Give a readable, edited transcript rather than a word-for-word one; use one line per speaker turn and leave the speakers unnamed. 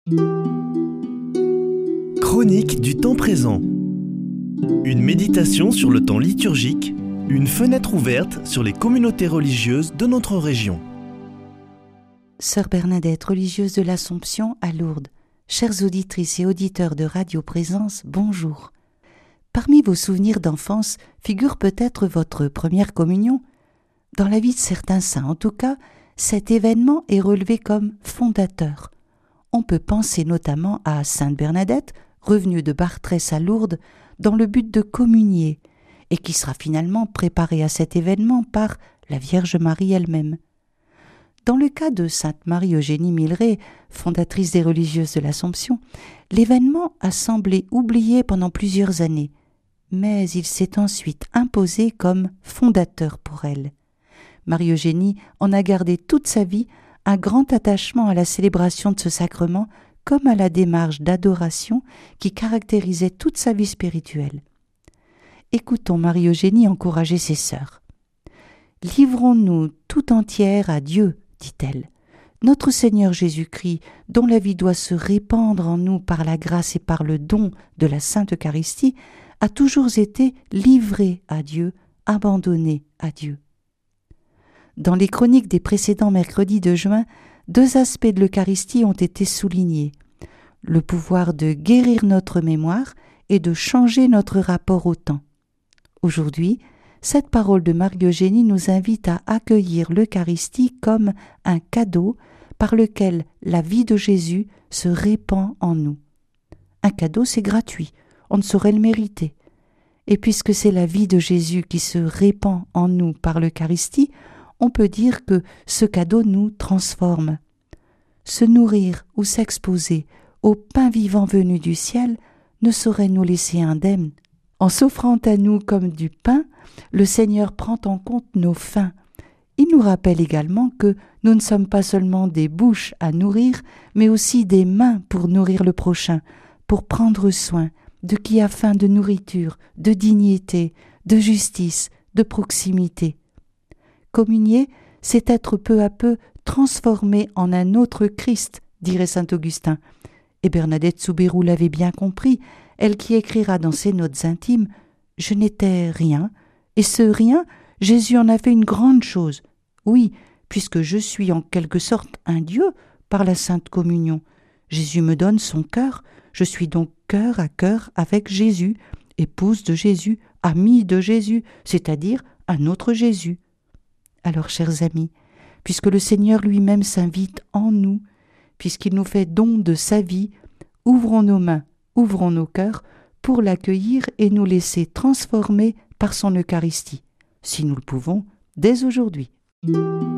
Chronique du temps présent. Une méditation sur le temps liturgique, une fenêtre ouverte sur les communautés religieuses de notre région.
Sœur Bernadette, religieuse de l'Assomption à Lourdes, chères auditrices et auditeurs de Radio Présence, bonjour. Parmi vos souvenirs d'enfance figure peut-être votre première communion. Dans la vie de certains saints, en tout cas, cet événement est relevé comme fondateur. On peut penser notamment à Sainte Bernadette, revenue de Bartrès à Lourdes, dans le but de communier, et qui sera finalement préparée à cet événement par la Vierge Marie elle-même. Dans le cas de Sainte Marie-Eugénie Milleré, fondatrice des religieuses de l'Assomption, l'événement a semblé oublié pendant plusieurs années, mais il s'est ensuite imposé comme fondateur pour elle. Marie-Eugénie en a gardé toute sa vie un grand attachement à la célébration de ce sacrement comme à la démarche d'adoration qui caractérisait toute sa vie spirituelle. Écoutons Marie-Eugénie encourager ses sœurs. « Livrons-nous tout entière à Dieu, dit-elle. Notre Seigneur Jésus-Christ, dont la vie doit se répandre en nous par la grâce et par le don de la Sainte Eucharistie, a toujours été livré à Dieu, abandonné à Dieu. » Dans les chroniques des précédents mercredis de juin, deux aspects de l'Eucharistie ont été soulignés. Le pouvoir de guérir notre mémoire et de changer notre rapport au temps. Aujourd'hui, cette parole de Marie-Eugénie nous invite à accueillir l'Eucharistie comme un cadeau par lequel la vie de Jésus se répand en nous. Un cadeau, c'est gratuit, on ne saurait le mériter. Et puisque c'est la vie de Jésus qui se répand en nous par l'Eucharistie, on peut dire que ce cadeau nous transforme. Se nourrir ou s'exposer au pain vivant venu du ciel ne saurait nous laisser indemnes. En s'offrant à nous comme du pain, le Seigneur prend en compte nos faims. Il nous rappelle également que nous ne sommes pas seulement des bouches à nourrir, mais aussi des mains pour nourrir le prochain, pour prendre soin de qui a faim de nourriture, de dignité, de justice, de proximité. Communier, c'est être peu à peu transformé en un autre Christ, dirait saint Augustin. Et Bernadette Soubirous l'avait bien compris, elle qui écrira dans ses notes intimes « Je n'étais rien, et ce rien, Jésus en a fait une grande chose. Oui, puisque je suis en quelque sorte un Dieu par la Sainte Communion. Jésus me donne son cœur, je suis donc cœur à cœur avec Jésus, épouse de Jésus, amie de Jésus, c'est-à-dire un autre Jésus. » Alors, chers amis, puisque le Seigneur lui-même s'invite en nous, puisqu'il nous fait don de sa vie, ouvrons nos mains, ouvrons nos cœurs pour l'accueillir et nous laisser transformer par son Eucharistie, si nous le pouvons, dès aujourd'hui.